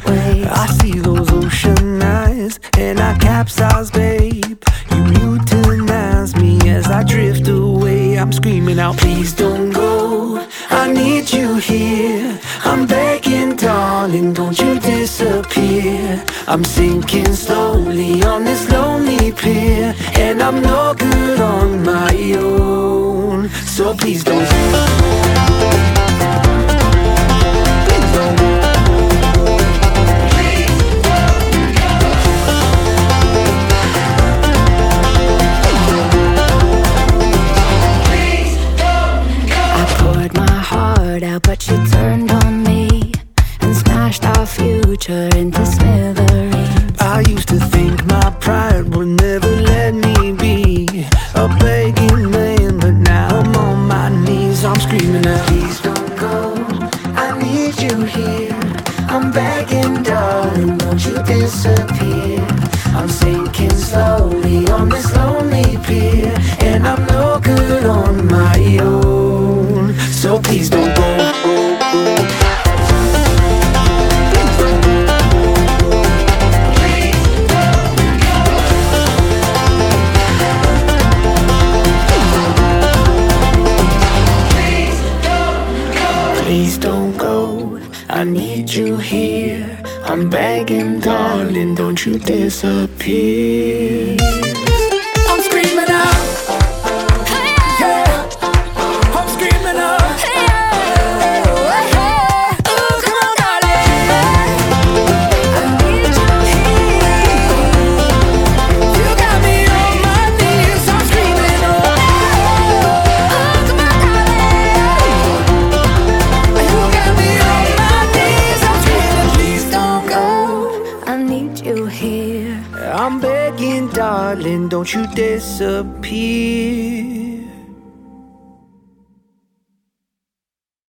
ways. I see those ocean eyes and I capsize, babe. You mutinize me as I drift away. I'm screaming out, please don't go. I need you here. I'm begging, darling, don't you disappear. I'm sinking slowly on this lonely pier, and I'm no good on my own. So please don't go. Please don't go. But she turned on me and smashed our future into smithereens. I used to think my pride would never let me be a begging man, but now I'm on my knees. I'm screaming out, please don't go. I need you here. I'm begging, darling, don't you disappear. I'm sinking slowly on this lonely pier, and I'm no good on my own. So please don't go. Please don't go, I need you here. I'm begging, darling, don't you disappear. I'm screaming out, yeah. I'm screaming out, oh, come on, darling. I need you here. You got me on my knees. I'm screaming out, oh, come on, darling. You got me on my knees. I'm screaming, please don't go. I need you here. I'm begging, darling, don't you disappear.